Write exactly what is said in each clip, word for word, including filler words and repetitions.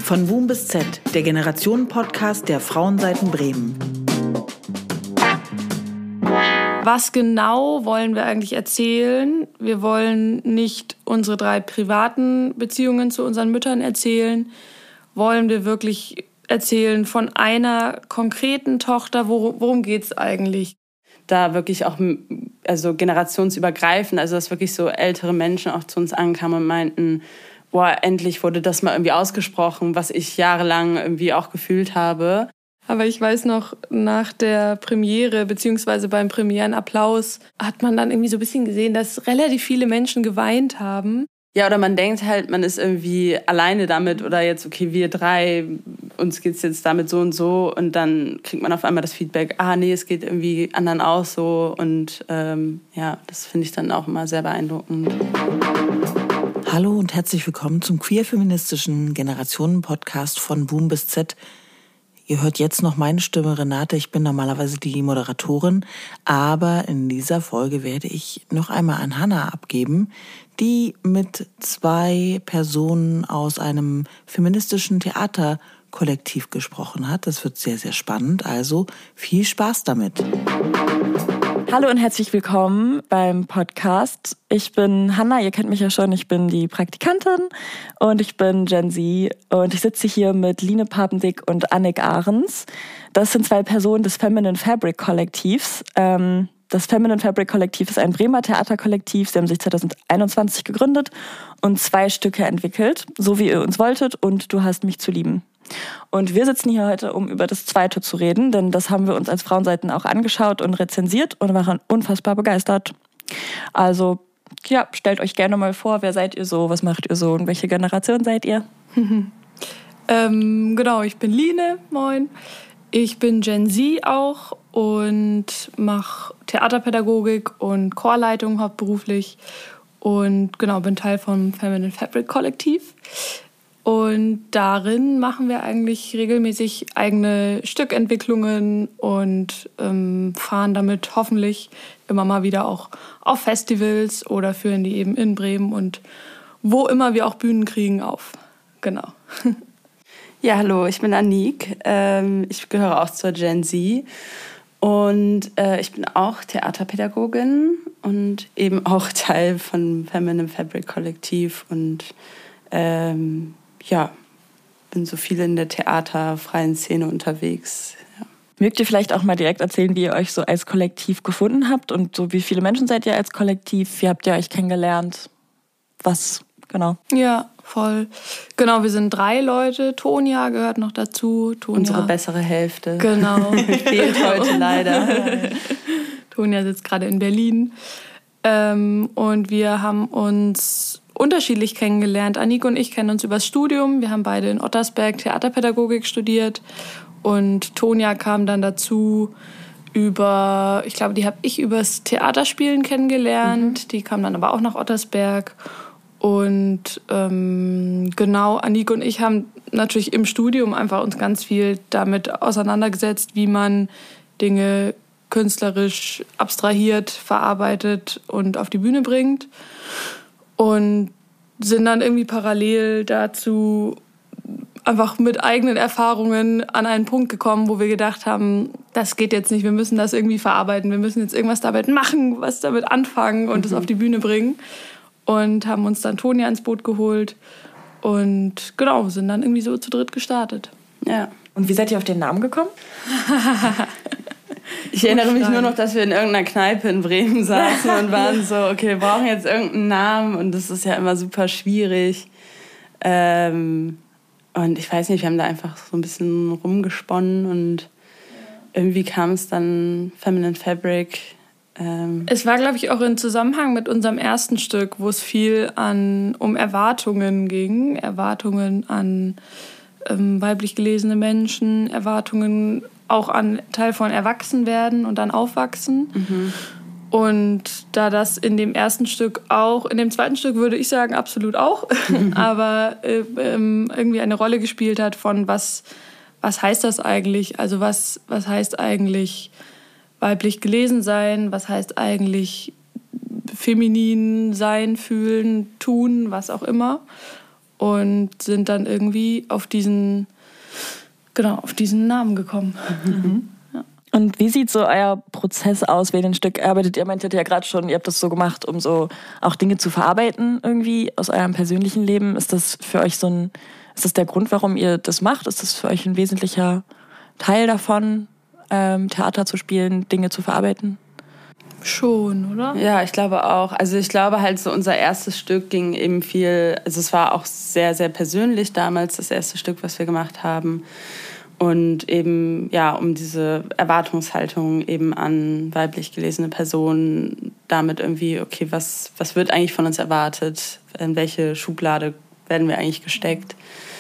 Von Boom bis Z, der Generationen-Podcast der Frauenseiten Bremen. Was genau wollen wir eigentlich erzählen? Wir wollen nicht unsere drei privaten Beziehungen zu unseren Müttern erzählen. Wollen wir wirklich erzählen von einer konkreten Tochter? Worum geht es eigentlich? Da wirklich auch also generationsübergreifend, also dass wirklich so ältere Menschen auch zu uns ankamen und meinten, boah, endlich wurde das mal irgendwie ausgesprochen, was ich jahrelang irgendwie auch gefühlt habe. Aber ich weiß noch, nach der Premiere beziehungsweise beim Premierenapplaus hat man dann irgendwie so ein bisschen gesehen, dass relativ viele Menschen geweint haben. Ja, oder man denkt halt, man ist irgendwie alleine damit oder jetzt, okay, wir drei, uns geht's jetzt damit so und so und dann kriegt man auf einmal das Feedback, ah nee, es geht irgendwie anderen auch so und ähm, ja, das finde ich dann auch immer sehr beeindruckend. Hallo und herzlich willkommen zum queer-feministischen Generationen-Podcast von Boom bis Z. Ihr hört jetzt noch meine Stimme, Renate. Ich bin normalerweise die Moderatorin, aber in dieser Folge werde ich noch einmal an Hannah abgeben, die mit zwei Personen aus einem feministischen Theaterkollektiv gesprochen hat. Das wird sehr, sehr spannend, also viel Spaß damit. Hallo und herzlich willkommen beim Podcast. Ich bin Hannah, ihr kennt mich ja schon, ich bin die Praktikantin und ich bin Gen Z und ich sitze hier mit Line Papendick und Annik Ahrens. Das sind zwei Personen des Feminine Fabric Kollektivs. Das Feminine Fabric Kollektiv ist ein Bremer Theaterkollektiv. Sie haben sich zwanzig einundzwanzig gegründet und zwei Stücke entwickelt, so wie ihr uns wolltet und Du hast mich zu lieben. Und wir sitzen hier heute, um über das zweite zu reden, denn das haben wir uns als Frauenseiten auch angeschaut und rezensiert und waren unfassbar begeistert. Also, ja, stellt euch gerne mal vor, wer seid ihr so, was macht ihr so und welche Generation seid ihr? ähm, genau, ich bin Line, moin. Ich bin Gen Z auch und mache Theaterpädagogik und Chorleitung hauptberuflich und genau, bin Teil vom Feminine Fabric Kollektiv. Und darin machen wir eigentlich regelmäßig eigene Stückentwicklungen und ähm, fahren damit hoffentlich immer mal wieder auch auf Festivals oder führen die eben in Bremen und wo immer wir auch Bühnen kriegen auf. Genau. Ja, hallo, ich bin Annik. Ähm, ich gehöre auch zur Gen Z und äh, ich bin auch Theaterpädagogin und eben auch Teil von Feminine Fabric Kollektiv und ähm, ja, bin so viel in der theaterfreien Szene unterwegs. Ja. Mögt ihr vielleicht auch mal direkt erzählen, wie ihr euch so als Kollektiv gefunden habt und so wie viele Menschen seid ihr als Kollektiv? Wie habt ihr euch kennengelernt? Was, genau? Ja, voll. Genau, wir sind drei Leute. Tonja gehört noch dazu. Tonja. Unsere bessere Hälfte. Genau. Fehlt heute leider. Tonja sitzt gerade in Berlin. Ähm, und wir haben uns unterschiedlich kennengelernt. Annik und ich kennen uns übers Studium. Wir haben beide in Ottersberg Theaterpädagogik studiert. Und Tonja kam dann dazu über, ich glaube, die habe ich übers Theaterspielen kennengelernt. Mhm. Die kam dann aber auch nach Ottersberg. Und ähm, genau, Annik und ich haben natürlich im Studium einfach uns ganz viel damit auseinandergesetzt, wie man Dinge künstlerisch abstrahiert, verarbeitet und auf die Bühne bringt. Und sind dann irgendwie parallel dazu einfach mit eigenen Erfahrungen an einen Punkt gekommen, wo wir gedacht haben, das geht jetzt nicht, wir müssen das irgendwie verarbeiten, wir müssen jetzt irgendwas damit machen, was damit anfangen und es mhm. auf die Bühne bringen. Und haben uns dann Tonja ins Boot geholt und genau, sind dann irgendwie so zu dritt gestartet. Ja. Und wie seid ihr auf den Namen gekommen? Ich erinnere mich nur noch, dass wir in irgendeiner Kneipe in Bremen saßen und waren so, okay, wir brauchen jetzt irgendeinen Namen und das ist ja immer super schwierig. Ähm, und ich weiß nicht, wir haben da einfach so ein bisschen rumgesponnen und irgendwie kam es dann Feminine Fabric. Ähm es war, glaube ich, auch im Zusammenhang mit unserem ersten Stück, wo es viel an, um Erwartungen ging. Erwartungen an ähm, weiblich gelesene Menschen, Erwartungen auch an Teil von Erwachsenwerden und dann Aufwachsen. Mhm. Und da das in dem ersten Stück auch, in dem zweiten Stück würde ich sagen, absolut auch, mhm. aber äh, ähm, irgendwie eine Rolle gespielt hat von was, was heißt das eigentlich? Also was, was heißt eigentlich weiblich gelesen sein? Was heißt eigentlich feminin sein, fühlen, tun, was auch immer? und sind dann irgendwie auf diesen, genau, auf diesen Namen gekommen. Mhm. Ja. Und wie sieht so euer Prozess aus, während ein Stück arbeitet? Ihr meintet ja gerade schon, ihr habt das so gemacht, um so auch Dinge zu verarbeiten irgendwie aus eurem persönlichen Leben. Ist das für euch so ein, ist das der Grund, warum ihr das macht? Ist das für euch ein wesentlicher Teil davon, ähm, Theater zu spielen, Dinge zu verarbeiten? Schon, oder? Ja, ich glaube auch. Also ich glaube halt so unser erstes Stück ging eben viel, also es war auch sehr, sehr persönlich damals, das erste Stück, was wir gemacht haben. Und eben, ja, um diese Erwartungshaltung eben an weiblich gelesene Personen, damit irgendwie, okay, was, was wird eigentlich von uns erwartet? In welche Schublade werden wir eigentlich gesteckt?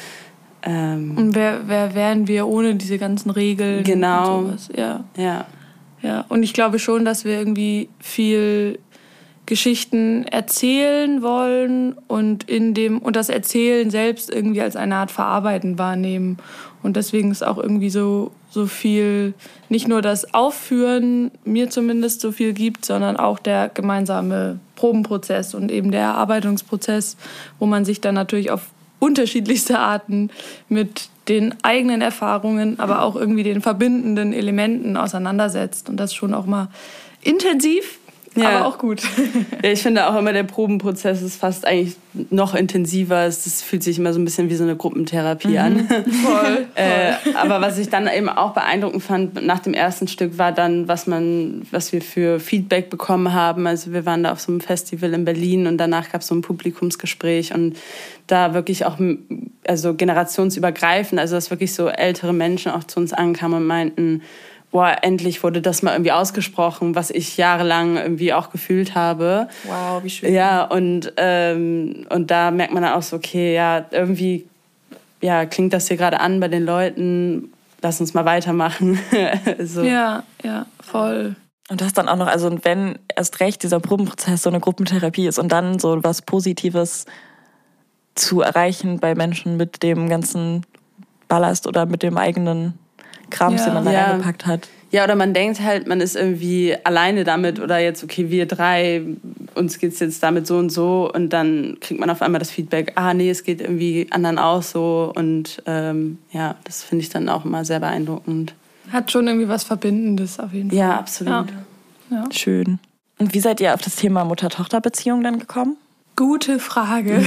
Ähm, und wer, wer wären wir ohne diese ganzen Regeln? Genau. Und sowas? Ja. Ja. Ja, und ich glaube schon, dass wir irgendwie viel Geschichten erzählen wollen und in dem und das Erzählen selbst irgendwie als eine Art Verarbeiten wahrnehmen. Und deswegen ist auch irgendwie so, so viel, nicht nur das Aufführen mir zumindest so viel gibt, sondern auch der gemeinsame Probenprozess und eben der Erarbeitungsprozess, wo man sich dann natürlich auf unterschiedlichste Arten mit den eigenen Erfahrungen, aber auch irgendwie den verbindenden Elementen auseinandersetzt. Und das schon auch mal intensiv, ja. aber auch gut. Ja, ich finde auch immer, der Probenprozess ist fast eigentlich noch intensiver. Es fühlt sich immer so ein bisschen wie so eine Gruppentherapie mhm. an. Voll, voll. äh, aber was ich dann eben auch beeindruckend fand nach dem ersten Stück, war dann, was man, was wir für Feedback bekommen haben. Also wir waren da auf so einem Festival in Berlin und danach gab es so ein Publikumsgespräch und da wirklich auch also generationsübergreifend, also dass wirklich so ältere Menschen auch zu uns ankamen und meinten, boah, endlich wurde das mal irgendwie ausgesprochen, was ich jahrelang irgendwie auch gefühlt habe. Wow, wie schön. Ja, und, ähm, und da merkt man dann auch so, okay, ja, irgendwie ja, klingt das hier gerade an bei den Leuten, lass uns mal weitermachen. so. Ja, ja, voll. Und das dann auch noch, also wenn erst recht dieser Probenprozess so eine Gruppentherapie ist und dann so was Positives zu erreichen bei Menschen mit dem ganzen Ballast oder mit dem eigenen Krams, ja. den man da ja. reingepackt hat. Ja, oder man denkt halt, man ist irgendwie alleine damit oder jetzt, okay, wir drei, uns geht's jetzt damit so und so und dann kriegt man auf einmal das Feedback, ah nee, es geht irgendwie anderen auch so und ähm, ja, das finde ich dann auch immer sehr beeindruckend. Hat schon irgendwie was Verbindendes auf jeden Fall. Ja, absolut. Ja. Ja. Schön. Und wie seid ihr auf das Thema Mutter-Tochter-Beziehung dann gekommen? Gute Frage.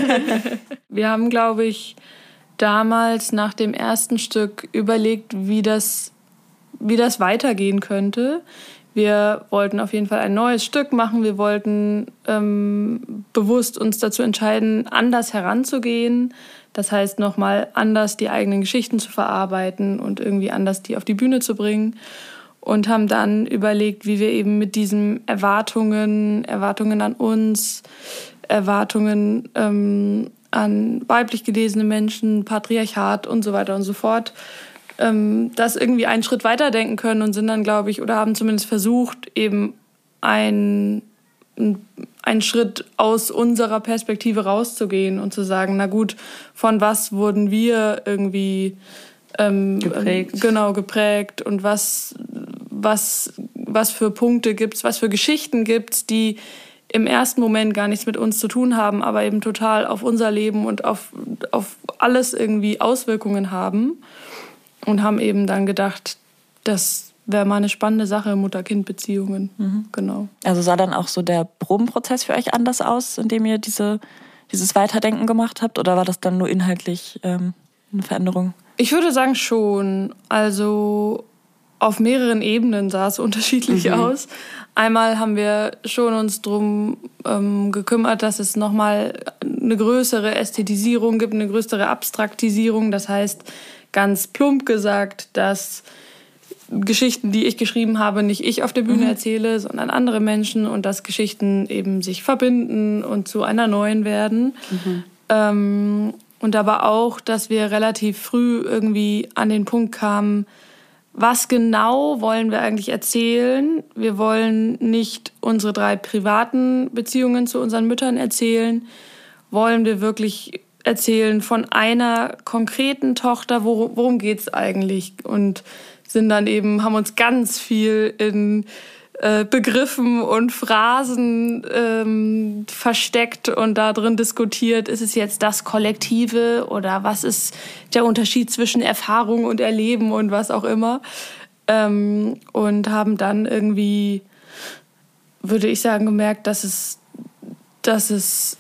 Wir haben, glaube ich, damals nach dem ersten Stück überlegt, wie das, wie das weitergehen könnte. Wir wollten auf jeden Fall ein neues Stück machen. Wir wollten ähm, bewusst uns dazu entscheiden, anders heranzugehen. Das heißt, nochmal anders die eigenen Geschichten zu verarbeiten und irgendwie anders die auf die Bühne zu bringen. Und haben dann überlegt, wie wir eben mit diesen Erwartungen, Erwartungen an uns, Erwartungen ähm, an weiblich gelesene Menschen, Patriarchat und so weiter und so fort, ähm, das irgendwie einen Schritt weiterdenken können und sind dann, glaube ich, oder haben zumindest versucht, eben ein, einen Schritt aus unserer Perspektive rauszugehen und zu sagen, na gut, von was wurden wir irgendwie ähm, geprägt. Ähm, genau, geprägt und was, was, was für Punkte gibt's, was für Geschichten gibt's, die im ersten Moment gar nichts mit uns zu tun haben, aber eben total auf unser Leben und auf, auf alles irgendwie Auswirkungen haben. Und haben eben dann gedacht, das wäre mal eine spannende Sache, Mutter-Kind-Beziehungen. Mhm. Genau. Also sah dann auch so der Probenprozess für euch anders aus, indem ihr diese, dieses Weiterdenken gemacht habt? Oder war das dann nur inhaltlich ähm, eine Veränderung? Ich würde sagen schon. Also auf mehreren Ebenen sah es unterschiedlich mhm. aus. Einmal haben wir schon uns darum ähm, gekümmert, dass es nochmal eine größere Ästhetisierung gibt, eine größere Abstraktisierung. Das heißt, ganz plump gesagt, dass Geschichten, die ich geschrieben habe, nicht ich auf der Bühne mhm. erzähle, sondern andere Menschen und dass Geschichten eben sich verbinden und zu einer neuen werden. Mhm. Ähm, und aber auch, dass wir relativ früh irgendwie an den Punkt kamen, was genau wollen wir eigentlich erzählen? Wir wollen nicht unsere drei privaten Beziehungen zu unseren Müttern erzählen. Wollen wir wirklich erzählen von einer konkreten Tochter? Worum geht's eigentlich? Und sind dann eben, haben uns ganz viel in äh, Begriffen und Phrasen ähm, versteckt und da drin diskutiert, ist es jetzt das Kollektive oder was ist der Unterschied zwischen Erfahrung und Erleben und was auch immer. Ähm, und haben dann irgendwie, würde ich sagen, gemerkt, dass es, dass es,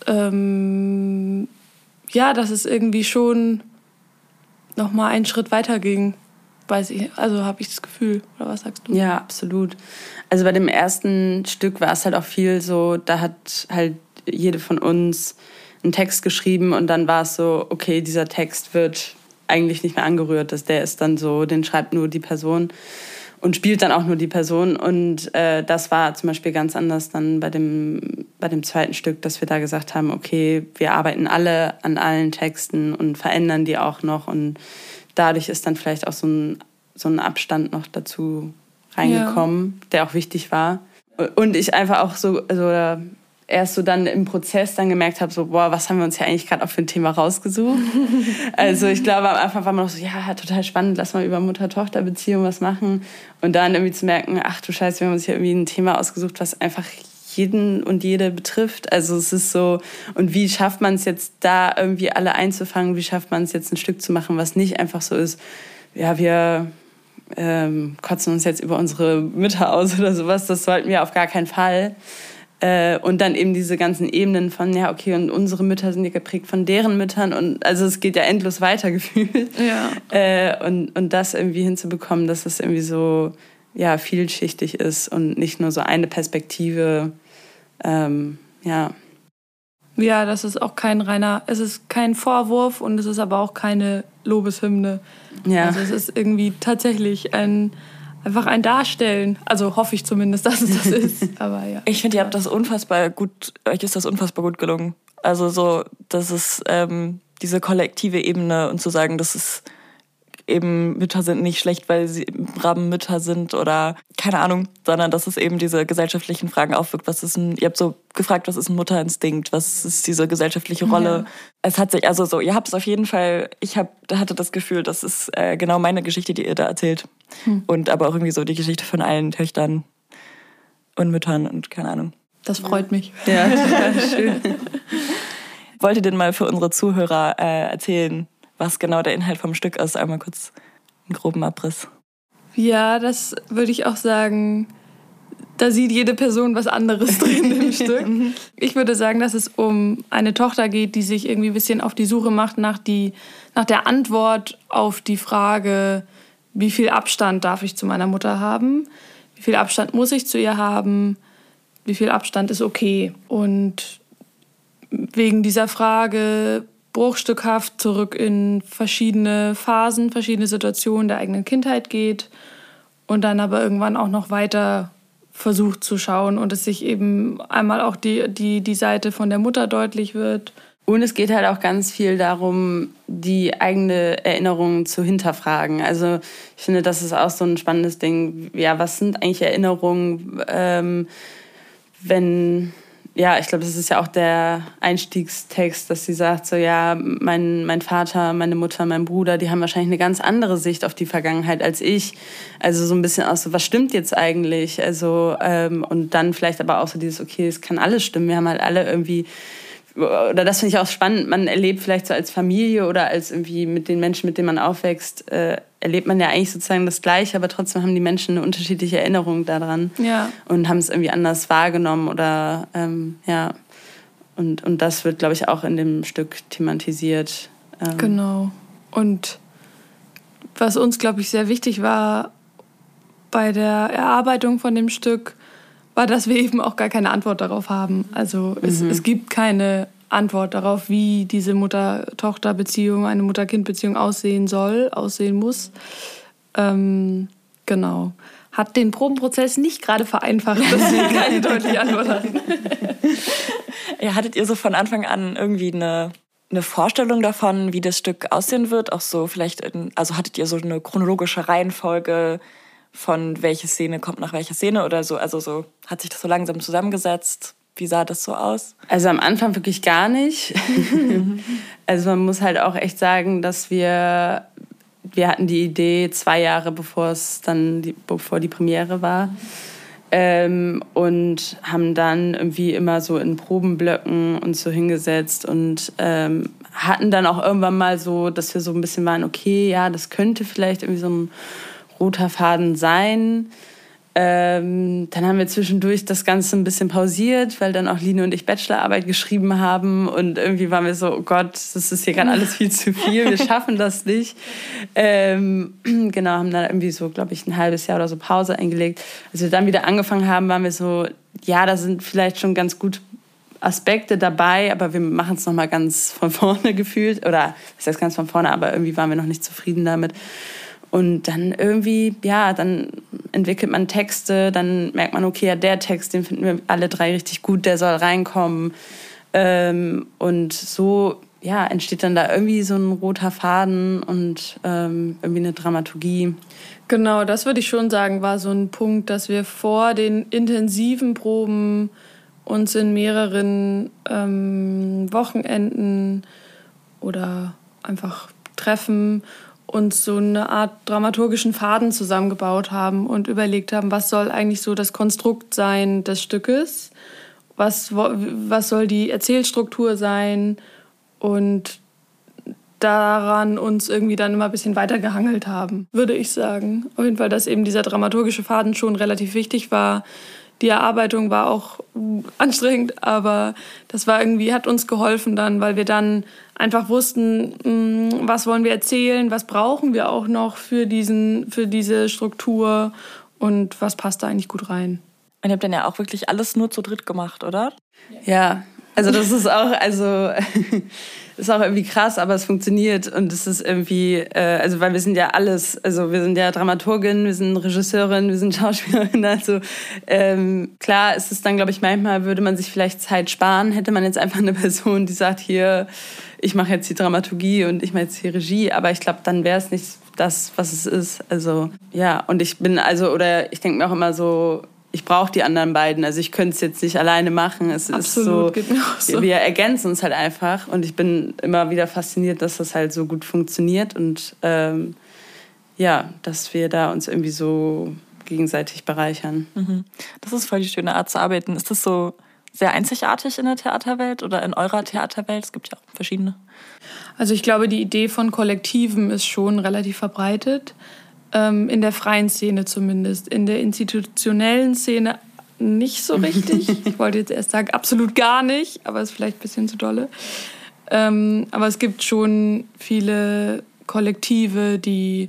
ähm, ja, dass es irgendwie schon noch mal einen Schritt weiter ging. Weiß ich, also habe ich das Gefühl, oder was sagst du? Ja, absolut. Also bei dem ersten Stück war es halt auch viel so, da hat halt jede von uns einen Text geschrieben und dann war es so, okay, dieser Text wird eigentlich nicht mehr angerührt, dass der ist dann so, den schreibt nur die Person und spielt dann auch nur die Person und äh, das war zum Beispiel ganz anders dann bei dem, bei dem zweiten Stück, dass wir da gesagt haben, okay, wir arbeiten alle an allen Texten und verändern die auch noch und dadurch ist dann vielleicht auch so ein, so ein Abstand noch dazu reingekommen, ja. der auch wichtig war. Und ich einfach auch so, also erst so dann im Prozess dann gemerkt habe, so, boah, was haben wir uns ja eigentlich gerade auch für ein Thema rausgesucht? Also ich glaube, am Anfang war man noch so, ja, total spannend, lass mal über Mutter-Tochter-Beziehung was machen. Und dann irgendwie zu merken, ach du Scheiße, wir haben uns hier irgendwie ein Thema ausgesucht, was einfach jeden und jede betrifft. Also es ist so, und wie schafft man es jetzt da irgendwie alle einzufangen? Wie schafft man es jetzt ein Stück zu machen, was nicht einfach so ist, ja, wir ähm, kotzen uns jetzt über unsere Mütter aus oder sowas. Das sollten wir auf gar keinen Fall. Äh, und dann eben diese ganzen Ebenen von, ja, okay, und unsere Mütter sind ja geprägt von deren Müttern. Und also es geht ja endlos weiter gefühlt. Ja. Äh, und, und das irgendwie hinzubekommen, dass es irgendwie so ja, vielschichtig ist und nicht nur so eine Perspektive. Ähm, ja. Ja, das ist auch kein reiner, es ist kein Vorwurf und es ist aber auch keine Lobeshymne. Ja. Also es ist irgendwie tatsächlich ein, einfach ein Darstellen. Also hoffe ich zumindest, dass es das ist. Aber ja. Ich finde, ihr habt das unfassbar gut, euch ist das unfassbar gut gelungen. Also so, dass es ähm, diese kollektive Ebene und zu sagen, dass es eben Mütter sind nicht schlecht, weil sie Rabenmütter sind oder keine Ahnung, sondern dass es eben diese gesellschaftlichen Fragen aufwirkt. Was ist ein, ihr habt so gefragt, was ist ein Mutterinstinkt? Was ist diese gesellschaftliche Rolle? Ja. Es hat sich, also so, ihr habt es auf jeden Fall, ich hab, hatte das Gefühl, das ist äh, genau meine Geschichte, die ihr da erzählt. Hm. Und aber auch irgendwie so die Geschichte von allen Töchtern und Müttern und keine Ahnung. Das freut mich. Ja, total schön. Wollt ihr denn mal für unsere Zuhörer äh, erzählen, was genau der Inhalt vom Stück ist? Einmal kurz einen groben Abriss. Ja, das würde ich auch sagen, da sieht jede Person was anderes drin im Stück. Ich würde sagen, dass es um eine Tochter geht, die sich irgendwie ein bisschen auf die Suche macht nach, die, nach der Antwort auf die Frage, wie viel Abstand darf ich zu meiner Mutter haben? Wie viel Abstand muss ich zu ihr haben? Wie viel Abstand ist okay? Und wegen dieser Frage bruchstückhaft zurück in verschiedene Phasen, verschiedene Situationen der eigenen Kindheit geht und dann aber irgendwann auch noch weiter versucht zu schauen und es sich eben einmal auch die, die, die Seite von der Mutter deutlich wird. Und es geht halt auch ganz viel darum, die eigene Erinnerung zu hinterfragen. Also ich finde, das ist auch so ein spannendes Ding. Ja, was sind eigentlich Erinnerungen, ähm, wenn... Ja, ich glaube, das ist ja auch der Einstiegstext, dass sie sagt, so ja, mein, mein Vater, meine Mutter, mein Bruder, die haben wahrscheinlich eine ganz andere Sicht auf die Vergangenheit als ich. Also so ein bisschen aus so, was stimmt jetzt eigentlich? Also ähm, und dann vielleicht aber auch so dieses, okay, es kann alles stimmen. Wir haben halt alle irgendwie, oder das finde ich auch spannend, man erlebt vielleicht so als Familie oder als irgendwie mit den Menschen, mit denen man aufwächst, äh, erlebt man ja eigentlich sozusagen das Gleiche, aber trotzdem haben die Menschen eine unterschiedliche Erinnerung daran ja. und haben es irgendwie anders wahrgenommen oder ähm, ja und, und das wird, glaube ich, auch in dem Stück thematisiert. Ähm. Genau. Und was uns, glaube ich, sehr wichtig war bei der Erarbeitung von dem Stück, war, dass wir eben auch gar keine Antwort darauf haben. Also es, mhm. es gibt keine Antwort darauf, wie diese Mutter-Tochter-Beziehung, eine Mutter-Kind-Beziehung aussehen soll, aussehen muss. Ähm, genau. Hat den Probenprozess nicht gerade vereinfacht, dass wir keine deutliche Antwort hatten. Ja, hattet ihr so von Anfang an irgendwie eine, eine Vorstellung davon, wie das Stück aussehen wird? Auch so vielleicht, in, also hattet ihr so eine chronologische Reihenfolge von welche Szene kommt nach welcher Szene oder so? Also so hat sich das so langsam zusammengesetzt? Wie sah das so aus? Also am Anfang wirklich gar nicht. Also man muss halt auch echt sagen, dass wir, wir hatten die Idee zwei Jahre bevor es dann die, bevor die Premiere war. Ähm, und haben dann irgendwie immer so in Probenblöcken uns so hingesetzt und ähm, hatten dann auch irgendwann mal so, dass wir so ein bisschen waren, okay, ja, das könnte vielleicht irgendwie so ein roter Faden sein. Ähm, dann haben wir zwischendurch das Ganze ein bisschen pausiert, weil dann auch Line und ich Bachelorarbeit geschrieben haben und irgendwie waren wir so, oh Gott, das ist hier gerade alles viel zu viel, wir schaffen das nicht. Ähm, genau, haben dann irgendwie so, glaube ich, ein halbes Jahr oder so Pause eingelegt. Als wir dann wieder angefangen haben, waren wir so, ja, da sind vielleicht schon ganz gute Aspekte dabei, aber wir machen es nochmal ganz von vorne gefühlt, oder das heißt ganz von vorne, aber irgendwie waren wir noch nicht zufrieden damit. Und dann irgendwie, ja, dann entwickelt man Texte, dann merkt man, okay, ja, der Text, den finden wir alle drei richtig gut, der soll reinkommen. Ähm, und so, ja, entsteht dann da irgendwie so ein roter Faden und ähm, irgendwie eine Dramaturgie. Genau, das würde ich schon sagen, war so ein Punkt, dass wir vor den intensiven Proben uns in mehreren ähm, Wochenenden oder einfach Treffen uns so eine Art dramaturgischen Faden zusammengebaut haben und überlegt haben, was soll eigentlich so das Konstrukt sein des Stückes, was, was soll die Erzählstruktur sein und daran uns irgendwie dann immer ein bisschen weiter gehangelt haben, würde ich sagen. Auf jeden Fall, dass eben dieser dramaturgische Faden schon relativ wichtig war. Die Erarbeitung war auch anstrengend, aber das war irgendwie, hat uns geholfen dann, weil wir dann einfach wussten, was wollen wir erzählen, was brauchen wir auch noch für, diesen, für diese Struktur und was passt da eigentlich gut rein. Und ihr habt dann ja auch wirklich alles nur zu dritt gemacht, oder? Ja, also das ist auch, also ist auch irgendwie krass, aber es funktioniert und es ist irgendwie, äh, also weil wir sind ja alles, also wir sind ja Dramaturgin, wir sind Regisseurin, wir sind Schauspielerin, also ähm, klar ist es dann, glaube ich, manchmal würde man sich vielleicht Zeit sparen, hätte man jetzt einfach eine Person, die sagt, hier, ich mache jetzt die Dramaturgie und ich mache jetzt die Regie, aber ich glaube, dann wäre es nicht das, was es ist, also ja, und ich bin also, oder ich denke mir auch immer so, ich brauche die anderen beiden. Also ich könnte es jetzt nicht alleine machen. Es Absolut, ist geht mir auch so. Wir ergänzen uns halt einfach. Und ich bin immer wieder fasziniert, dass das halt so gut funktioniert. Und ähm, ja, dass wir da uns irgendwie so gegenseitig bereichern. Mhm. Das ist voll die schöne Art zu arbeiten. Ist das so sehr einzigartig in der Theaterwelt oder in eurer Theaterwelt? Es gibt ja auch verschiedene. Also ich glaube, die Idee von Kollektiven ist schon relativ verbreitet. In der freien Szene zumindest. In der institutionellen Szene nicht so richtig. Ich wollte jetzt erst sagen, absolut gar nicht, aber ist vielleicht ein bisschen zu dolle. Ähm, aber es gibt schon viele Kollektive, die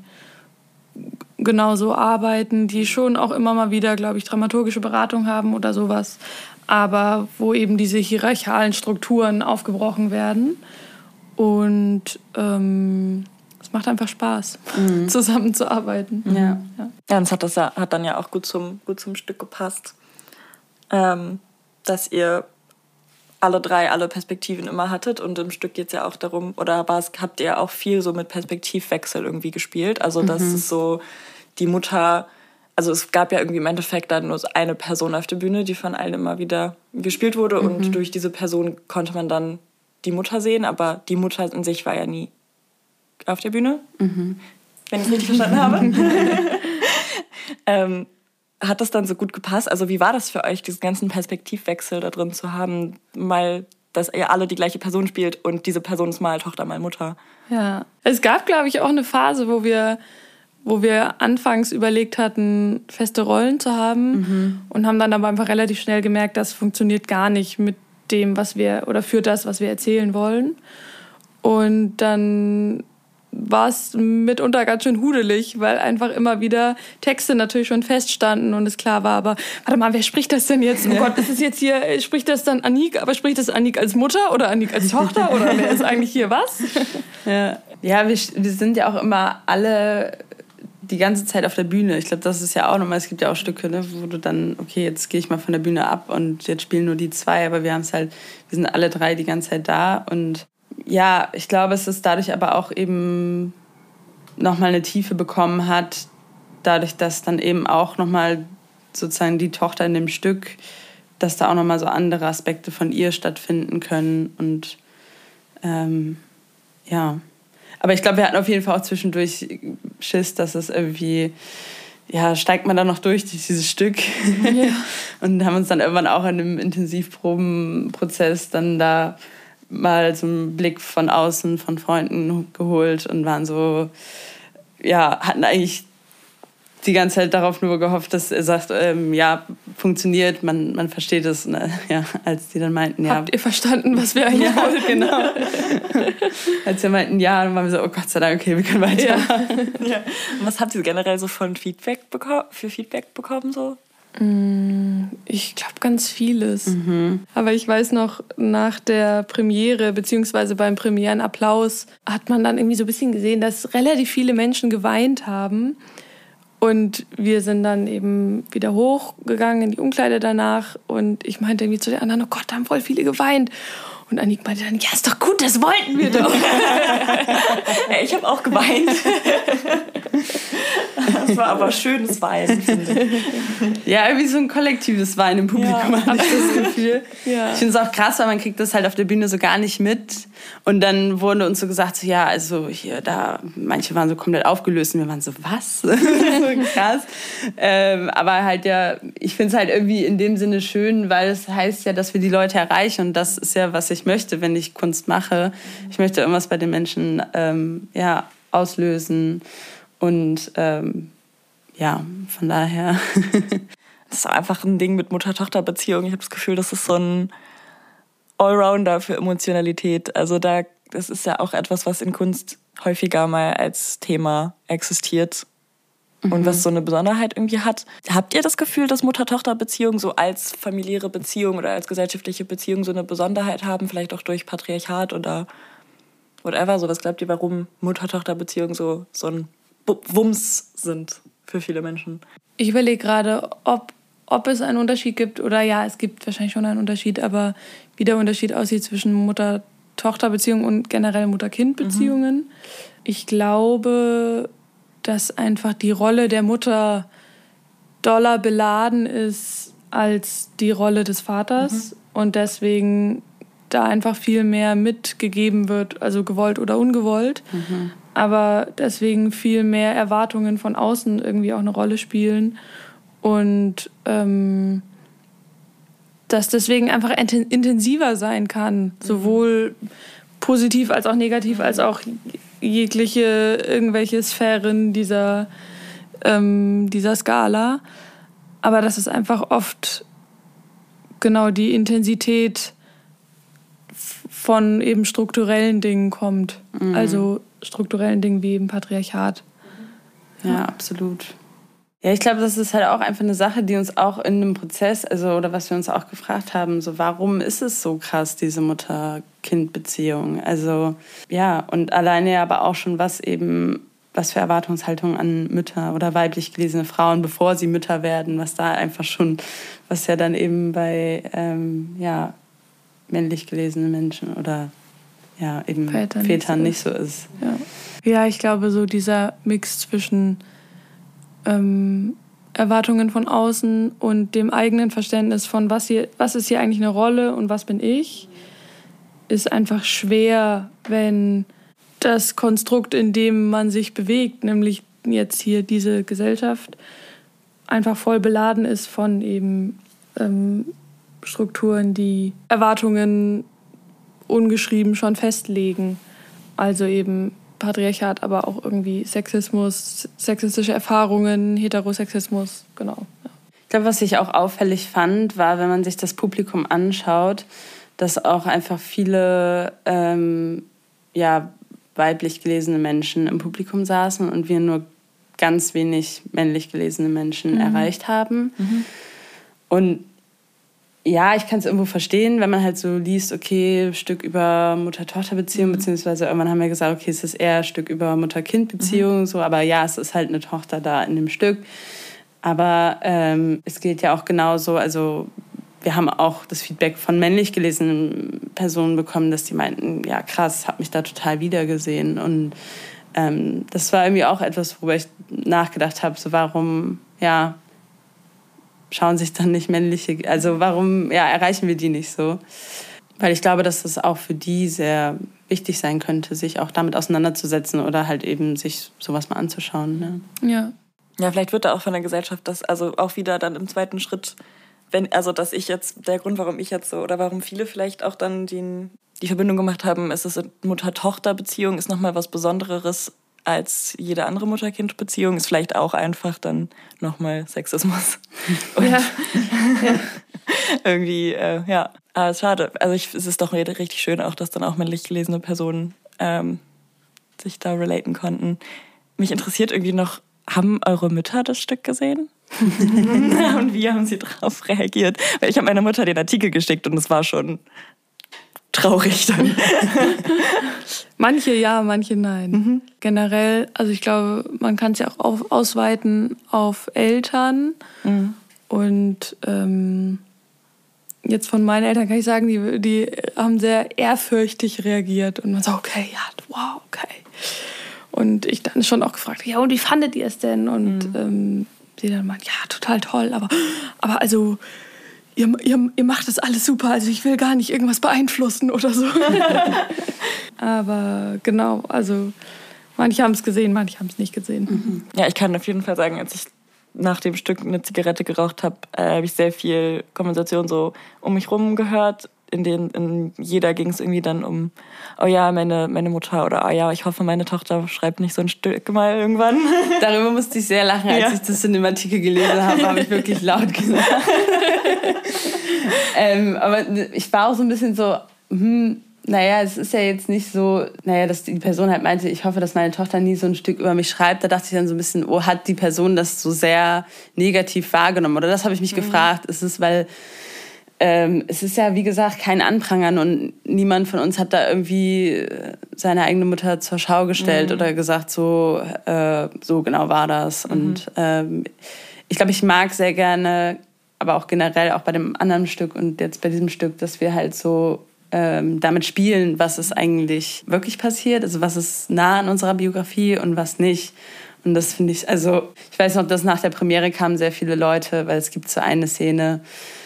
genauso arbeiten, die schon auch immer mal wieder, glaube ich, dramaturgische Beratung haben oder sowas. Aber wo eben diese hierarchalen Strukturen aufgebrochen werden. Und ähm, es macht einfach Spaß, mhm. zusammenzuarbeiten. Ja, ja. ja das hat, das ja, hat dann ja auch gut zum, gut zum Stück gepasst, ähm, dass ihr alle drei alle Perspektiven immer hattet. Und im Stück geht es ja auch darum, oder war es, habt ihr auch viel so mit Perspektivwechsel irgendwie gespielt? Also das mhm. ist so die Mutter, also es gab ja irgendwie im Endeffekt dann nur so eine Person auf der Bühne, die von allen immer wieder gespielt wurde. Mhm. Und durch diese Person konnte man dann die Mutter sehen, aber die Mutter in sich war ja nie auf der Bühne, mhm. wenn ich es richtig verstanden habe. ähm, hat das dann so gut gepasst? Also wie war das für euch, diesen ganzen Perspektivwechsel da drin zu haben, mal, dass ihr alle die gleiche Person spielt und diese Person ist mal Tochter, mal Mutter? Ja, es gab, glaube ich, auch eine Phase, wo wir, wo wir anfangs überlegt hatten, feste Rollen zu haben mhm. und haben dann aber einfach relativ schnell gemerkt, das funktioniert gar nicht mit dem, was wir, oder für das, was wir erzählen wollen. Und dann war es mitunter ganz schön hudelig, weil einfach immer wieder Texte natürlich schon feststanden und es klar war, aber warte mal, wer spricht das denn jetzt? Oh Gott, ist es jetzt hier, spricht das dann Anik, aber spricht das Anik als Mutter oder Anik als Tochter oder wer ist eigentlich hier was? Ja, ja wir, wir sind ja auch immer alle die ganze Zeit auf der Bühne. Ich glaube, das ist ja auch nochmal, es gibt ja auch Stücke, ne, wo du dann, okay, jetzt gehe ich mal von der Bühne ab und jetzt spielen nur die zwei, aber wir haben es halt, wir sind alle drei die ganze Zeit da und ja, ich glaube, es ist dadurch aber auch eben nochmal eine Tiefe bekommen hat, dadurch, dass dann eben auch nochmal sozusagen die Tochter in dem Stück, dass da auch nochmal so andere Aspekte von ihr stattfinden können und ähm, ja. Aber ich glaube, wir hatten auf jeden Fall auch zwischendurch Schiss, dass es irgendwie ja, steigt man dann noch durch, durch dieses Stück. Ja. Und haben uns dann irgendwann auch in einem Intensivprobenprozess dann da mal so einen Blick von außen, von Freunden geholt und waren so, ja, hatten eigentlich die ganze Zeit darauf nur gehofft, dass er sagt, ähm, ja, funktioniert, man, man versteht es. Ne? Ja, als die dann meinten, ja. Habt ihr verstanden, was wir eigentlich wollten? Ja, genau. Als sie meinten, ja, dann waren wir so, oh Gott sei Dank, okay, wir können weitermachen. Ja. Ja. Und was habt ihr generell so von Feedback beko- für Feedback bekommen? So? Ich glaube ganz vieles. Mhm. Aber ich weiß noch, nach der Premiere beziehungsweise beim Premierenapplaus hat man dann irgendwie so ein bisschen gesehen, dass relativ viele Menschen geweint haben. Und wir sind dann eben wieder hochgegangen in die Umkleide danach. Und ich meinte irgendwie zu den anderen, oh Gott, da haben voll viele geweint. Und Anik meinte dann, ja, ist doch gut, das wollten wir doch. Ich habe auch geweint. Das war aber schönes Weinen, finde ich. Ja, irgendwie so ein kollektives Weinen im Publikum, ja, hatte ich das Gefühl. Ja. Ich finde es auch krass, weil man kriegt das halt auf der Bühne so gar nicht mit. Und dann wurde uns so gesagt, so, ja, also hier, da, manche waren so komplett aufgelöst und wir waren so, was? So krass. Ähm, aber halt ja, ich finde es halt irgendwie in dem Sinne schön, weil es heißt ja, dass wir die Leute erreichen und das ist ja, was ich möchte, wenn ich Kunst mache. Ich möchte irgendwas bei den Menschen ähm, ja, auslösen und ähm, ja, von daher. Das ist einfach ein Ding mit Mutter-Tochter-Beziehung. Ich habe das Gefühl, das ist so ein Allrounder für Emotionalität. Also da, das ist ja auch etwas, was in Kunst häufiger mal als Thema existiert mhm. und was so eine Besonderheit irgendwie hat. Habt ihr das Gefühl, dass Mutter-Tochter-Beziehungen so als familiäre Beziehung oder als gesellschaftliche Beziehung so eine Besonderheit haben, vielleicht auch durch Patriarchat oder whatever? So, was glaubt ihr, warum Mutter-Tochter-Beziehungen so, so ein Wumms sind für viele Menschen? Ich überlege gerade, ob, ob es einen Unterschied gibt oder ja, es gibt wahrscheinlich schon einen Unterschied, aber wie der Unterschied aussieht zwischen Mutter-Tochter-Beziehungen und generell Mutter-Kind-Beziehungen. Mhm. Ich glaube, dass einfach die Rolle der Mutter doller beladen ist als die Rolle des Vaters mhm. und deswegen da einfach viel mehr mitgegeben wird, also gewollt oder ungewollt. Mhm. Aber deswegen viel mehr Erwartungen von außen irgendwie auch eine Rolle spielen und ähm, dass deswegen einfach intensiver sein kann, sowohl positiv als auch negativ, als auch jegliche irgendwelche Sphären dieser, ähm, dieser Skala. Aber dass es einfach oft genau die Intensität von eben strukturellen Dingen kommt. Mhm. Also strukturellen Dingen wie eben Patriarchat. Ja, ja, absolut. Ja, ich glaube, das ist halt auch einfach eine Sache, die uns auch in einem Prozess, also oder was wir uns auch gefragt haben, so warum ist es so krass, diese Mutter-Kind-Beziehung? Also ja, und alleine aber auch schon was eben, was für Erwartungshaltungen an Mütter oder weiblich gelesene Frauen, bevor sie Mütter werden, was da einfach schon, was ja dann eben bei ähm, ja, männlich gelesenen Menschen oder ja, eben Vätern, Vätern nicht so ist. Ja. ja, ich glaube, so dieser Mix zwischen ähm, Erwartungen von außen und dem eigenen Verständnis von, was, hier, was ist hier eigentlich eine Rolle und was bin ich, ist einfach schwer, wenn das Konstrukt, in dem man sich bewegt, nämlich jetzt hier diese Gesellschaft, einfach voll beladen ist von eben ähm, Strukturen, die Erwartungen ungeschrieben schon festlegen. Also eben Patriarchat, aber auch irgendwie Sexismus, sexistische Erfahrungen, Heterosexismus, genau. Ja. Ich glaube, was ich auch auffällig fand, war, wenn man sich das Publikum anschaut, dass auch einfach viele ähm, ja, weiblich gelesene Menschen im Publikum saßen und wir nur ganz wenig männlich gelesene Menschen mhm. erreicht haben. Mhm. Und ja, ich kann es irgendwo verstehen, wenn man halt so liest, okay, Stück über Mutter-Tochter-Beziehung, mhm. beziehungsweise irgendwann haben wir gesagt, okay, es ist eher ein Stück über Mutter-Kind-Beziehung, mhm. so, aber ja, es ist halt eine Tochter da in dem Stück. Aber ähm, es gilt ja auch genauso, also wir haben auch das Feedback von männlich gelesenen Personen bekommen, dass die meinten, ja krass, hab mich da total wiedergesehen. Und ähm, das war irgendwie auch etwas, worüber ich nachgedacht habe, so warum, ja, schauen sich dann nicht männliche, also warum ja, erreichen wir die nicht so? Weil ich glaube, dass das auch für die sehr wichtig sein könnte, sich auch damit auseinanderzusetzen oder halt eben sich sowas mal anzuschauen. Ne? Ja. Ja, vielleicht wird da auch von der Gesellschaft das, also auch wieder dann im zweiten Schritt, wenn, also dass ich jetzt, der Grund, warum ich jetzt so, oder warum viele vielleicht auch dann die, die Verbindung gemacht haben, ist es Mutter-Tochter-Beziehung, ist nochmal was Besondereres als jede andere Mutter-Kind-Beziehung, ist vielleicht auch einfach dann nochmal Sexismus. Und Ja. Ja. irgendwie, äh, ja, aber es ist schade. Also ich, es ist doch richtig schön auch, dass dann auch männlich gelesene Personen ähm, sich da relaten konnten. Mich interessiert irgendwie noch, haben eure Mütter das Stück gesehen? Und wie haben sie darauf reagiert? Weil ich habe meiner Mutter den Artikel geschickt und es war schon traurig dann. Manche ja, manche nein. Mhm. Generell, also ich glaube, man kann es ja auch auf, ausweiten auf Eltern. Mhm. Und ähm, jetzt von meinen Eltern kann ich sagen, die, die haben sehr ehrfürchtig reagiert. Und man so, okay, ja, wow, okay. Und ich dann schon auch gefragt, ja, und wie fandet ihr es denn? Und Mhm. ähm, sie dann meint, ja, total toll, aber, aber also, ihr, ihr, ihr macht das alles super, also ich will gar nicht irgendwas beeinflussen oder so. Aber genau, also manche haben es gesehen, manche haben es nicht gesehen. Mhm. Ja, ich kann auf jeden Fall sagen, als ich nach dem Stück eine Zigarette geraucht habe, äh, habe ich sehr viel Konversation so um mich rum gehört. In denen in jeder ging es irgendwie dann um, oh ja, meine, meine Mutter oder oh ja, ich hoffe, meine Tochter schreibt nicht so ein Stück mal irgendwann. Darüber musste ich sehr lachen, als Ja. ich das in dem Artikel gelesen habe, habe ich wirklich laut gesagt. ähm, aber ich war auch so ein bisschen so, hm, naja, es ist ja jetzt nicht so, naja, dass die Person halt meinte, ich hoffe, dass meine Tochter nie so ein Stück über mich schreibt. Da dachte ich dann so ein bisschen, oh, hat die Person das so sehr negativ wahrgenommen? Oder das habe ich mich mhm. gefragt. Ist es, weil ähm, es ist ja, wie gesagt, kein Anprangern und niemand von uns hat da irgendwie seine eigene Mutter zur Schau gestellt mhm. oder gesagt, so, äh, so genau war das. Mhm. Und ähm, ich glaube, ich mag sehr gerne, aber auch generell auch bei dem anderen Stück und jetzt bei diesem Stück, dass wir halt so ähm, damit spielen, was ist eigentlich wirklich passiert, also was ist nah an unserer Biografie und was nicht. Und das finde ich, also ich weiß noch, dass nach der Premiere kamen sehr viele Leute, weil es gibt so eine Szene,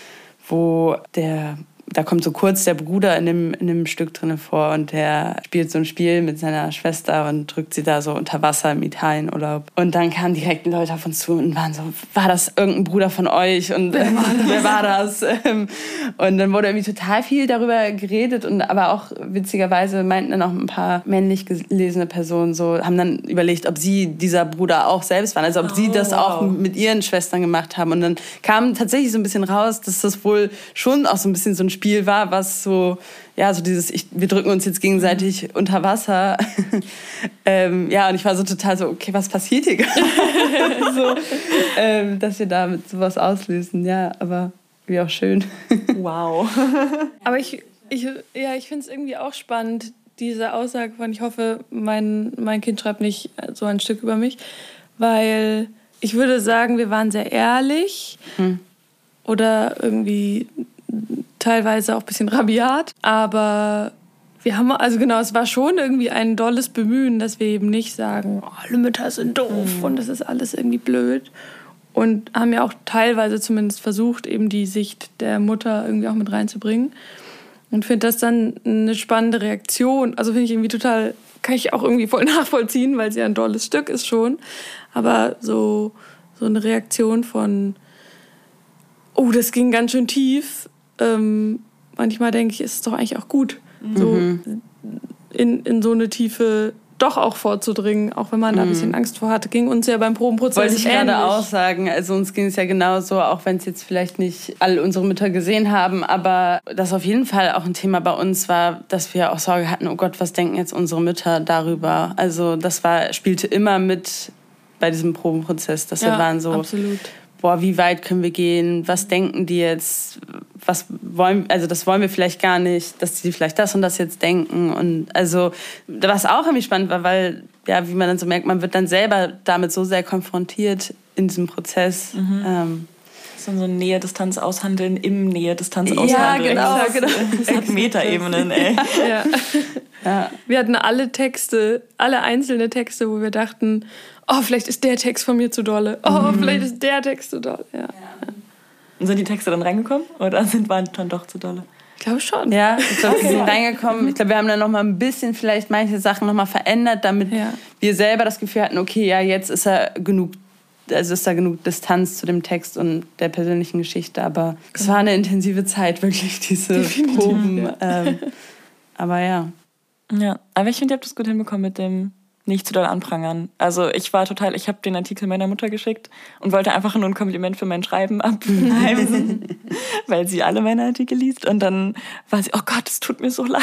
wo der, da kommt so kurz der Bruder in dem, in dem Stück drin vor und der spielt so ein Spiel mit seiner Schwester und drückt sie da so unter Wasser im Italienurlaub. Und dann kamen direkt Leute auf uns zu und waren so, war das irgendein Bruder von euch? Und äh, wer war das? Und dann wurde irgendwie total viel darüber geredet und aber auch witzigerweise meinten dann auch ein paar männlich gelesene Personen so, haben dann überlegt, ob sie dieser Bruder auch selbst waren, also ob oh, sie das wow. auch mit ihren Schwestern gemacht haben. Und dann kam tatsächlich so ein bisschen raus, dass das wohl schon auch so ein bisschen so ein Spiel war, was so, ja, so dieses, ich, wir drücken uns jetzt gegenseitig mhm. unter Wasser. ähm, ja, und ich war so total so, okay, was passiert hier gerade? so, ähm, dass wir damit sowas auslösen, ja, aber wie auch schön. Wow. Aber ich, ich, ja, ich finde es irgendwie auch spannend, diese Aussage von, ich hoffe, mein, mein Kind schreibt nicht so ein Stück über mich, weil ich würde sagen, wir waren sehr ehrlich hm. oder irgendwie teilweise auch ein bisschen rabiat, aber wir haben, also genau, es war schon irgendwie ein dolles Bemühen, dass wir eben nicht sagen, oh, alle Mütter sind doof mhm. und das ist alles irgendwie blöd. Und haben ja auch teilweise zumindest versucht, eben die Sicht der Mutter irgendwie auch mit reinzubringen. Und finde das dann eine spannende Reaktion. Also finde ich irgendwie total, kann ich auch irgendwie voll nachvollziehen, weil es ja ein dolles Stück ist schon. Aber so, so eine Reaktion von, oh, das ging ganz schön tief. Ähm, manchmal denke ich, ist es doch eigentlich auch gut, mhm. so in, in so eine Tiefe doch auch vorzudringen, auch wenn man da ein bisschen Angst vor hatte. Ging uns ja beim Probenprozess Wollte ich ähnlich. gerade auch sagen, also uns ging es ja genauso, auch wenn es jetzt vielleicht nicht alle unsere Mütter gesehen haben, aber das auf jeden Fall auch ein Thema bei uns war, dass wir auch Sorge hatten, oh Gott, was denken jetzt unsere Mütter darüber? Also das war, spielte immer mit bei diesem Probenprozess, dass ja, wir waren so, absolut. Boah, wie weit können wir gehen? Was denken die jetzt? Was wollen, also das wollen wir vielleicht gar nicht, dass die vielleicht das und das jetzt denken. Und also, was auch irgendwie spannend war, weil, ja, wie man dann so merkt, man wird dann selber damit so sehr konfrontiert in diesem Prozess. Mhm. Ähm, so eine Nähe-Distanz aushandeln im Nähe-Distanz aushandeln. Ja, genau, genau. Das hat Metaebenen, ey. Ja. Ja. Wir hatten alle Texte, alle einzelne Texte, wo wir dachten, oh, vielleicht ist der Text von mir zu dolle. Oh, mhm. vielleicht ist der Text zu dolle. Ja. Ja. Und sind die Texte dann reingekommen? Oder sind waren dann doch zu dolle? Ich glaube schon. Ja, ich glaube, okay. sie sind reingekommen. Ich glaube, wir haben dann noch mal ein bisschen vielleicht manche Sachen noch mal verändert, damit ja. wir selber das Gefühl hatten, okay, ja, jetzt ist er genug also ist da genug Distanz zu dem Text und der persönlichen Geschichte. Aber es war eine intensive Zeit, wirklich, diese Definitiv, Proben. Ja. Ähm, aber ja. Ja, aber ich finde, ihr habt das gut hinbekommen mit dem nicht zu doll anprangern. Also ich war total, ich habe den Artikel meiner Mutter geschickt und wollte einfach nur ein Kompliment für mein Schreiben abheimsen, weil sie alle meine Artikel liest. Und dann war sie, oh Gott, es tut mir so leid,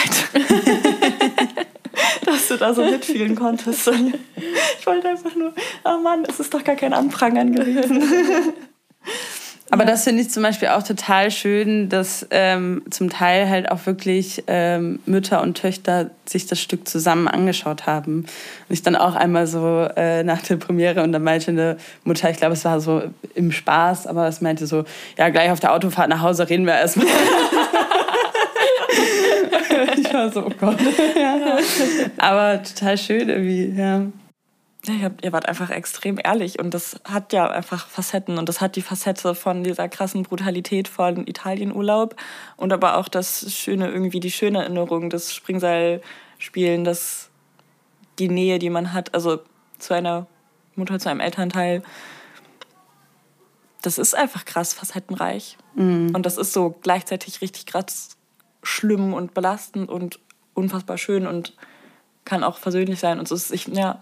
dass du da so mitfühlen konntest. Und ich wollte einfach nur, oh Mann, es ist doch gar kein Anprangern gewesen. Aber das finde ich zum Beispiel auch total schön, dass ähm, zum Teil halt auch wirklich ähm, Mütter und Töchter sich das Stück zusammen angeschaut haben. Und ich dann auch einmal so äh, nach der Premiere und dann meinte eine Mutter, ich glaube, es war so im Spaß, aber es meinte so, ja, gleich auf der Autofahrt nach Hause reden wir erstmal. Ich war so, oh Gott. Ja. Aber total schön irgendwie, ja. Ja, ihr wart einfach extrem ehrlich und das hat ja einfach Facetten und das hat die Facette von dieser krassen Brutalität von Italienurlaub und aber auch das schöne, irgendwie die schöne Erinnerung, das Springseilspielen, das, die Nähe, die man hat, also zu einer Mutter, zu einem Elternteil. Das ist einfach krass facettenreich. Mhm. Und das ist so gleichzeitig richtig krass schlimm und belastend und unfassbar schön und kann auch versöhnlich sein und so ist ich, ja.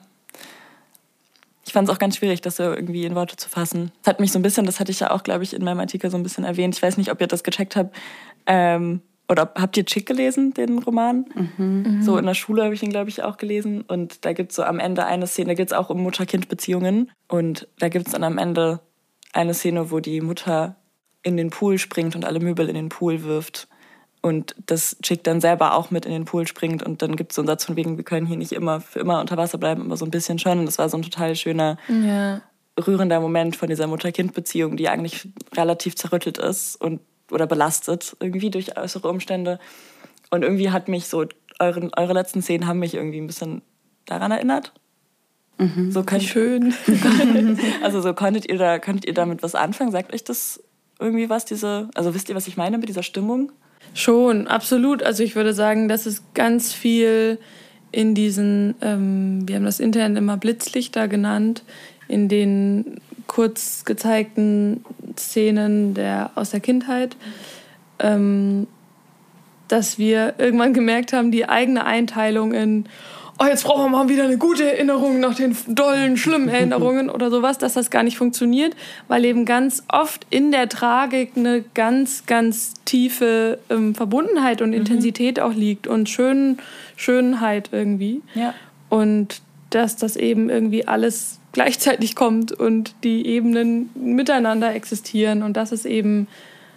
Ich fand es auch ganz schwierig, das so irgendwie in Worte zu fassen. Das hat mich so ein bisschen, das hatte ich ja auch, glaube ich, in meinem Artikel so ein bisschen erwähnt. Ich weiß nicht, ob ihr das gecheckt habt. Ähm, oder habt ihr Chick gelesen, den Roman? Mhm. So in der Schule habe ich ihn, glaube ich, auch gelesen. Und da gibt es so am Ende eine Szene, da geht es auch um Mutter-Kind-Beziehungen. Und da gibt es dann am Ende eine Szene, wo die Mutter in den Pool springt und alle Möbel in den Pool wirft. Und das Chick dann selber auch mit in den Pool springt. Und dann gibt es so einen Satz von wegen, wir können hier nicht immer für immer unter Wasser bleiben, aber so ein bisschen schon. Und das war so ein total schöner, ja. rührender Moment von dieser Mutter-Kind-Beziehung, die eigentlich relativ zerrüttelt ist und oder belastet irgendwie durch äußere Umstände. Und irgendwie hat mich so, eure, eure letzten Szenen haben mich irgendwie ein bisschen daran erinnert. Mhm. So könnt, schön. Also so konntet ihr da, konntet ihr damit was anfangen? Sagt euch das irgendwie was, diese, also wisst ihr, was ich meine mit dieser Stimmung? Schon, absolut. Also ich würde sagen, dass es ganz viel in diesen, ähm, wir haben das intern immer Blitzlichter genannt, in den kurz gezeigten Szenen der, aus der Kindheit, ähm, dass wir irgendwann gemerkt haben, die eigene Einteilung in oh, jetzt brauchen wir mal wieder eine gute Erinnerung nach den dollen, schlimmen Erinnerungen oder sowas, dass das gar nicht funktioniert, weil eben ganz oft in der Tragik eine ganz, ganz tiefe ähm, Verbundenheit und mhm. Intensität auch liegt und Schön, Schönheit irgendwie. Ja. Und dass das eben irgendwie alles gleichzeitig kommt und die Ebenen miteinander existieren und dass es eben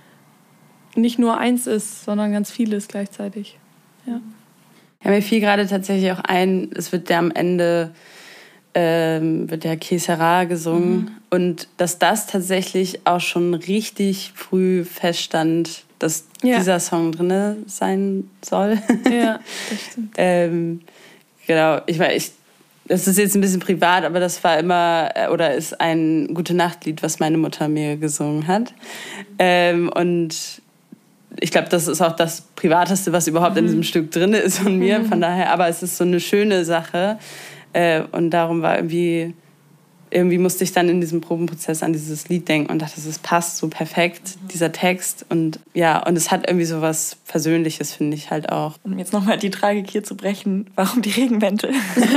nicht nur eins ist, sondern ganz vieles gleichzeitig. Ja. Ja, mir fiel gerade tatsächlich auch ein, es wird ja am Ende ähm, wird der Que Sera gesungen mhm. und dass das tatsächlich auch schon richtig früh feststand, dass ja. dieser Song drin sein soll. Ja, das stimmt. ähm, genau, ich meine, ich, das ist jetzt ein bisschen privat, aber das war immer oder ist ein Gute-Nacht-Lied, was meine Mutter mir gesungen hat. Ähm, und ich glaube, das ist auch das Privateste, was überhaupt mhm. in diesem Stück drin ist von mir. Von daher, aber es ist so eine schöne Sache. Äh, und darum war irgendwie, irgendwie musste ich dann in diesem Probenprozess an dieses Lied denken und dachte, es passt so perfekt, mhm. dieser Text. Und ja, und es hat irgendwie so was Versöhnliches, finde ich halt auch. Um jetzt nochmal die Tragik hier zu brechen, warum die Regenmäntel?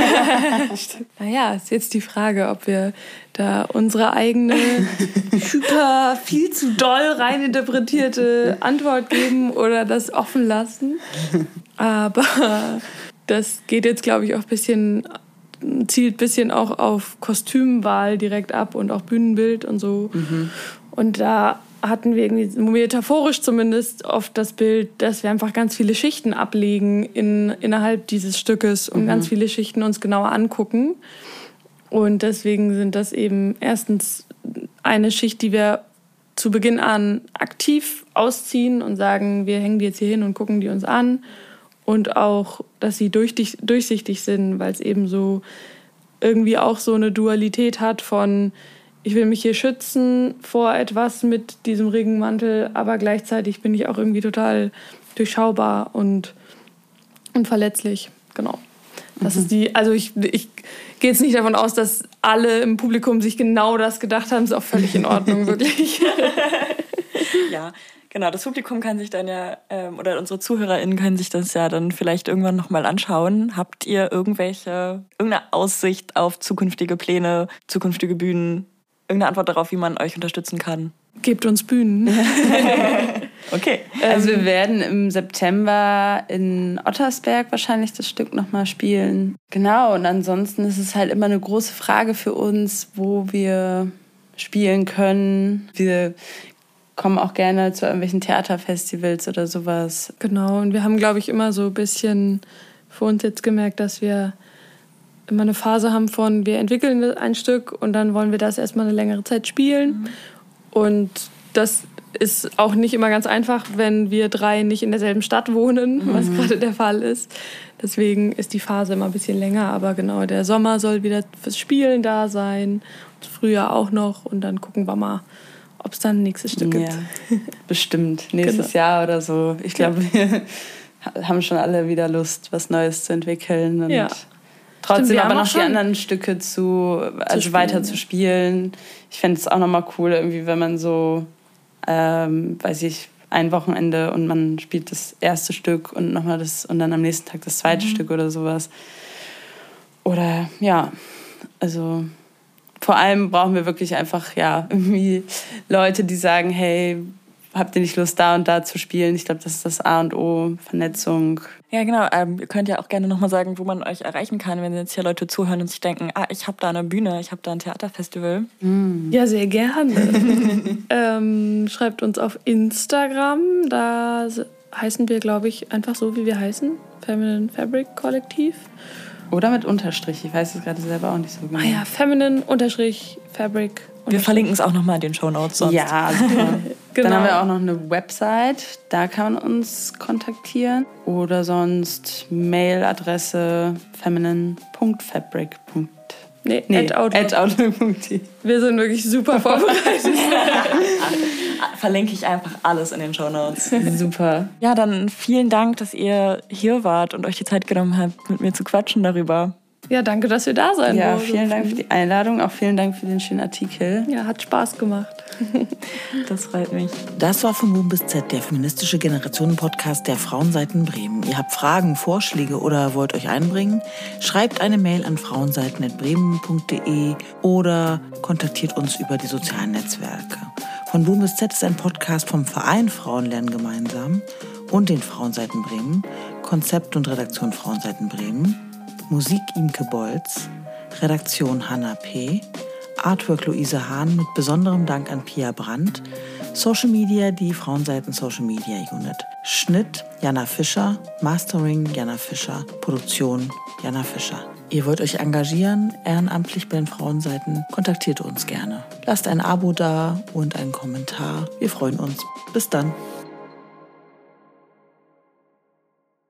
Naja, ist jetzt die Frage, ob wir da unsere eigene hyper, viel zu doll reininterpretierte Antwort geben oder das offen lassen. Aber das geht jetzt, glaube ich, auch ein bisschen, zielt ein bisschen auch auf Kostümwahl direkt ab und auch Bühnenbild und so. Mhm. Und da hatten wir irgendwie metaphorisch zumindest oft das Bild, dass wir einfach ganz viele Schichten ablegen in, innerhalb dieses Stückes und mhm. ganz viele Schichten uns genauer angucken. Und deswegen sind das eben erstens eine Schicht, die wir zu Beginn an aktiv ausziehen und sagen, wir hängen die jetzt hier hin und gucken die uns an. Und auch, dass sie durchsichtig sind, weil es eben so irgendwie auch so eine Dualität hat von ich will mich hier schützen vor etwas mit diesem Regenmantel, aber gleichzeitig bin ich auch irgendwie total durchschaubar und, und verletzlich. Genau. Das ist die, also ich, ich gehe jetzt nicht davon aus, dass alle im Publikum sich genau das gedacht haben. Ist auch völlig in Ordnung, wirklich. Ja, genau. Das Publikum kann sich dann ja, ähm, oder unsere ZuhörerInnen können sich das ja dann vielleicht irgendwann nochmal anschauen. Habt ihr irgendwelche, irgendeine Aussicht auf zukünftige Pläne, zukünftige Bühnen? Irgendeine Antwort darauf, wie man euch unterstützen kann? Gebt uns Bühnen. Okay. Also wir werden im September in Ottersberg wahrscheinlich das Stück nochmal spielen. Genau, und ansonsten ist es halt immer eine große Frage für uns, wo wir spielen können. Wir kommen auch gerne zu irgendwelchen Theaterfestivals oder sowas. Genau, und wir haben, glaube ich, immer so ein bisschen für uns jetzt gemerkt, dass wir immer eine Phase haben von, wir entwickeln ein Stück und dann wollen wir das erstmal eine längere Zeit spielen. Mhm. Und das ist auch nicht immer ganz einfach, wenn wir drei nicht in derselben Stadt wohnen, mhm. was gerade der Fall ist. Deswegen ist die Phase immer ein bisschen länger. Aber genau, der Sommer soll wieder fürs Spielen da sein. Und Frühjahr auch noch. Und dann gucken wir mal, ob es dann ein nächstes Stück gibt. Ja, bestimmt. Nächstes genau. Jahr oder so. Ich glaube, ja. wir haben schon alle wieder Lust, was Neues zu entwickeln. Und ja. trotzdem Stimmt, aber noch die anderen Stücke zu, also zu weiter zu spielen. Ich fände es auch nochmal cool, irgendwie, wenn man so, ähm, weiß ich, ein Wochenende und man spielt das erste Stück und nochmal das und dann am nächsten Tag das zweite mhm. Stück oder sowas. Oder ja, also vor allem brauchen wir wirklich einfach ja irgendwie Leute, die sagen, hey, habt ihr nicht Lust, da und da zu spielen? Ich glaube, das ist das A und O, Vernetzung. Ja, genau. Ähm, ihr könnt ja auch gerne nochmal sagen, wo man euch erreichen kann, wenn jetzt hier Leute zuhören und sich denken, ah, ich habe da eine Bühne, ich habe da ein Theaterfestival. Mm. Ja, sehr gerne. ähm, schreibt uns auf Instagram. Da heißen wir, glaube ich, einfach so, wie wir heißen. Feminine Fabric Kollektiv. Oder mit Unterstrich. Ich weiß es gerade selber auch nicht so genau. Ah ja, Feminine Unterstrich Fabric. Wir verlinken es auch nochmal in den Shownotes sonst. Ja, super. Genau. Dann haben wir auch noch eine Website, da kann man uns kontaktieren. Oder sonst Mailadresse feminine punkt fabric. Nee, nee at outlook punkt de. Wir sind wirklich super vorbereitet. Verlinke ich einfach alles in den Shownotes. Super. Ja, dann vielen Dank, dass ihr hier wart und euch die Zeit genommen habt, mit mir zu quatschen darüber. Ja, danke, dass wir da sein Ja, durften. vielen Dank für die Einladung, auch vielen Dank für den schönen Artikel. Ja, hat Spaß gemacht. Das freut mich. Das war von Boom bis Z, der feministische Generationen-Podcast der Frauenseiten Bremen. Ihr habt Fragen, Vorschläge oder wollt euch einbringen? Schreibt eine Mail an frauenseiten at bremen punkt de oder kontaktiert uns über die sozialen Netzwerke. Von Boom bis Z ist ein Podcast vom Verein Frauen lernen gemeinsam und den Frauenseiten Bremen, Konzept und Redaktion Frauenseiten Bremen, Musik Imke Bolz, Redaktion Hanna P., Artwork Luise Hahn mit besonderem Dank an Pia Brandt, Social Media die Frauenseiten Social Media Unit, Schnitt Jana Fischer, Mastering Jana Fischer, Produktion Jana Fischer. Ihr wollt euch engagieren, ehrenamtlich bei den Frauenseiten, kontaktiert uns gerne. Lasst ein Abo da und einen Kommentar. Wir freuen uns. Bis dann.